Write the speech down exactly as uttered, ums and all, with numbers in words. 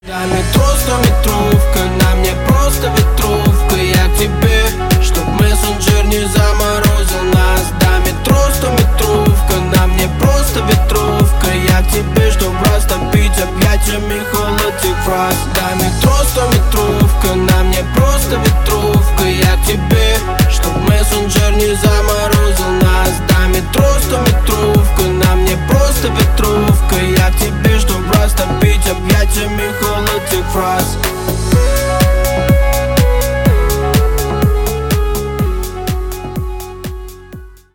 Да, метро, стометровка, на мне просто ветровка. Я к тебе, чтоб мессенджер не заморозил нас. Да, метро, стометровка, на мне просто ветровка. Я к тебе, чтоб растопить объятиями холод и фраз. Да, метро, стометровка, на мне просто ветровка. Я к тебе, чтоб мессенджер не заморозил нас. Да, метро, стометровка, на мне просто ветровка. Я к тебе, чтоб растопить объятиями холод и фраз.